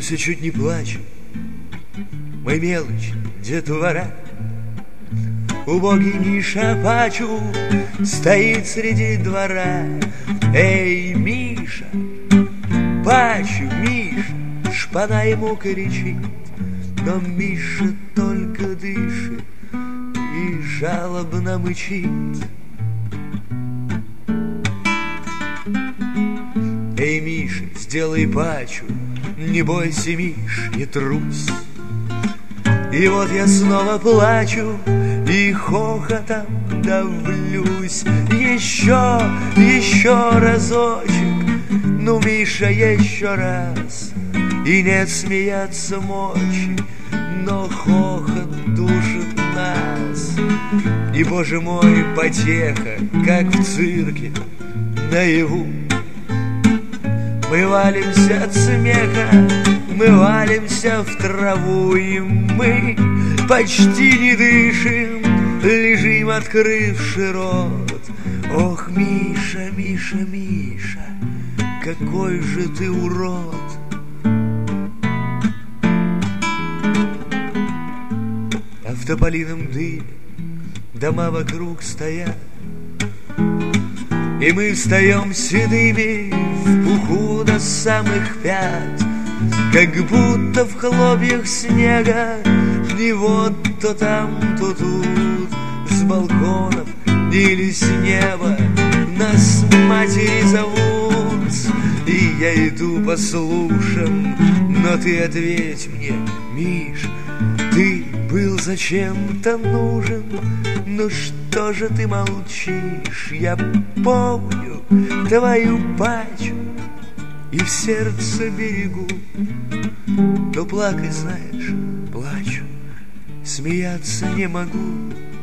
все чуть не плачем, мой мелочь детвора. Убогий Миша Пачу стоит среди двора. Эй, Миша, Пачу, Миша, шпана ему кричит, но Миша только дышит и жалобно мычит. Эй, Миша, сделай Пачу, не бойся, Миш, не трусь. И вот я снова плачу и хохотом давлюсь. Еще разочек, ну, Миша, еще раз. И нет смеяться мочи, но хохот душит нас. И, боже мой, потеха, как в цирке наяву. Мы валимся от смеха, мы валимся в траву, и мы почти не дышим, лежим, открывши рот. Ох, Миша, Миша, Миша, какой же ты урод! А в тополином дыме дома вокруг стоят, и мы встаем седыми в пуху до самых пят, как будто в хлопьях снега не вот то там, то тут. С балконов или с неба нас матери зовут. И я иду по слушам, но ты ответь мне, Миш, ты был зачем-то нужен. Ну что же ты молчишь? Я помню твою Пачу и в сердце берегу. Но плакать, знаешь, плачу, смеяться не могу.